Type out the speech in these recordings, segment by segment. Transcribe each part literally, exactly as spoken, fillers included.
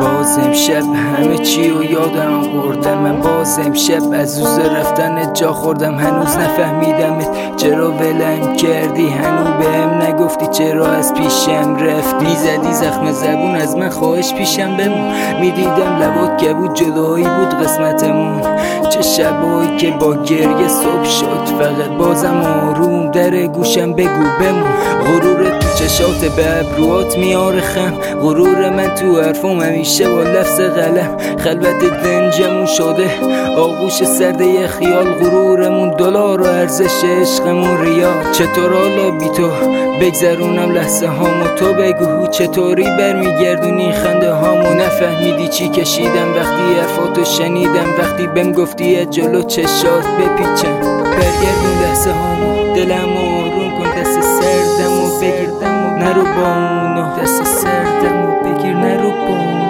باز امشب همه چی و یادم بردم. من باز امشب از روز رفتن جا خوردم. هنوز نفهمیدمت چرا ولم کردی، هنوز بهم نگفتی چرا از پیشم رفتی. زدی زخم زبون از من، خواهش پیشم بمون. میدیدم لبات کبود، جدایی بود قسمتمون. چه شبایی که با گریه صبح شد، فقط بازم آروم در گوشم بگو بمون. غرور تو چشات به ابروات میاره خم، غرور من تو حرفم همیشه با لفظ قلم. خلوت دنجمون شده آغوش سرده خیال، غرورمون دلار و ارزش عشقمون ریال. چطور حالا بی تو بگذرونم لحظه هامو، تو بگو چطوری برمیگردونی خنده هامو. نفهمیدی چی کشیدم وقتی حرفاتو شنیدم، وقتی بهم گفتی از جلو چشات بپیچم. برگردون لحظه هامو، دلم آروم کن، دست سردمو بگیر نرو با اونو، دست سردمو بگیر نرو با اونو.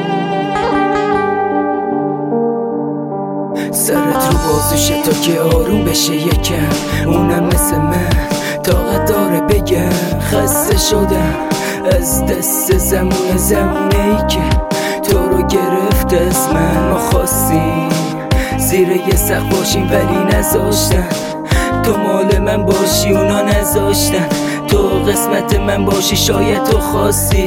سرت رو بازوشه تا که آروم بشه یکم، اونم مثل من طاقت داره بگم. خسته شدم از دست زمونه زمونه ای که تو رو گرفت از من. ما خواستیم زیر یه سقف باشیم ولی نذاشتن، تو مال من باشی اونا نذاشتن. تو قسمت من باشی شاید تو خواستی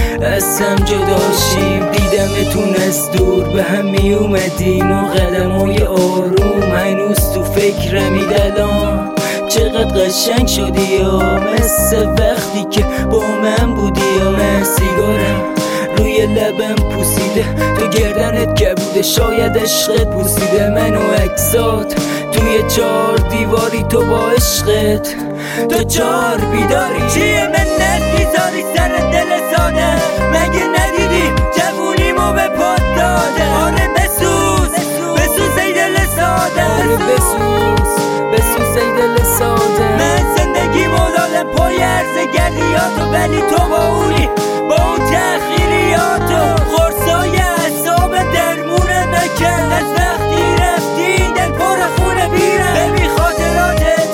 از هم جداشیم. دیدمتون از دور به هم می اومدین و قدمای آروم هنوز تو فکرمی. الان چقدر قشنگ شدی یا مثل وقتی که با من بودی. یا من سیگارم روی لبم پوسیده، تو گردنت کبوده، شاید عشقت بوسیده منو عکسات توی چار دیواری. تو با عشقت تو چار بیداری، چیه منت میذاری سر دل ساده؟ مگه ندیدی جوونیمو به پات داده؟ آره بسوز بسوز ای دل ساده، آره بسوز بسوز ای دل ساده. من زندگیمو دادم پای عرض گردیاتو، ولی تو با اونی با اون تأخیریاتو. خورسای اعصاب درمونه نکن، از وقتی رفتی دل پر خونه بیرم. ببین خاطراتت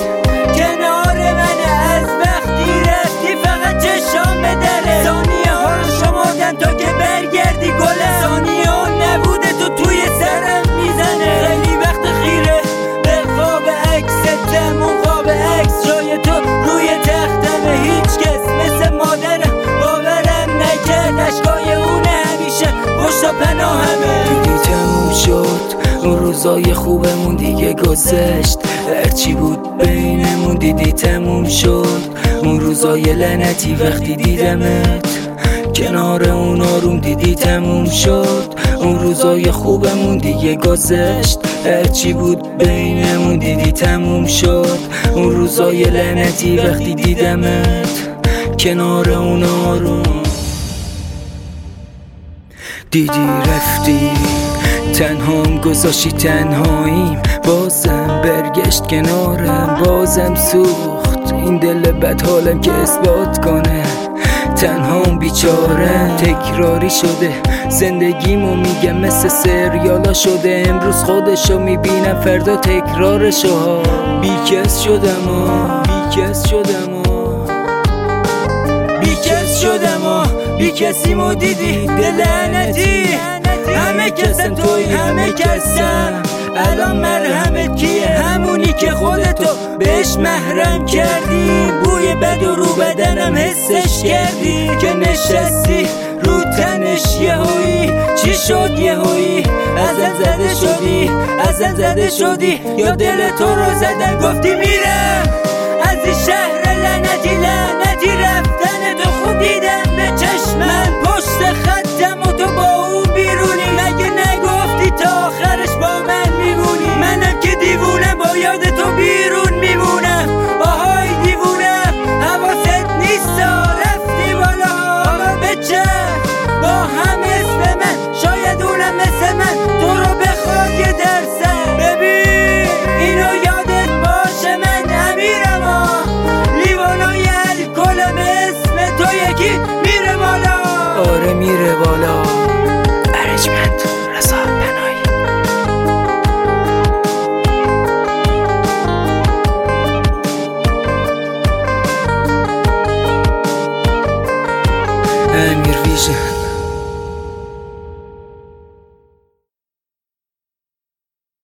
کنار منه، از وقتی رفتی فقط چشام به دره. ثانیه ها رو شمردن تا که برگردی گله، ثانیه ها نبوده تو توی سرم میزنه. خیلی وقت خیره به خواب عکستم، اون خواب عکس جای تو روی تختمه. هیچ کس مثل مادرم باورم نکرد، اشکای اونه همیشه پشت و پناهمه. دیدی تموم شد اون روزای خوبمون دیگه گذشت، هرچی بود بینمون دیدی تموم شد. اون روزای لعنتی وقتی دیدمت کنار اون آروم دیدی تموم شد. اون روزای خوبمون دیگه گذشت، هرچی بود بینمون دیدی تموم شد. اون روزای لعنتی وقتی دیدمت کنار اون آروم دیدی رفتی. تنهام گذاشتی تنهاییم، بازم برگشت کنارم، بازم سوخت این دل بد حالم که اثبات کنه تنهام بیچاره. تکراری شده زندگیمو میگم مثل سریالا شده، امروز خودشو میبینم فردا تکرارشو ها. بیکس شدم ها بیکس شدم ها بیکس شدم ها بی کسیمو دیدی دل لعنتی. همه کسم توی همه کسم، الان مرهمت کیه؟ همونی که خودتو بهش محرم کردی. بوی بد و رو بدنم حسش کردی که نشستی رو تنش یهویی. چی شد یهویی؟ ازت زده شدی ازت زده شدی یا دل تو رو زدن گفتی میرم از این شهر لعنتی. لعنتی رفتن تو خود دیدم به چشمم، پشت خطم و تو با اون بیرونی. مگه نگفتی تا آخرش با من میمونی؟ منم که دیوونم با یاد تو بیرون میمونم. آهای دیوونم حواست نیستا، رفتی بالا حالا بچه با هم اسم من. شاید اونم مثل من تو رو بخواد یه درسم. ببین اینو یادت باشه من امیرم ها، لیوانای الکلم اسم تو یکی میره بالا. آره میره بالا. ارجمند رضا بنایی. امیر ویژن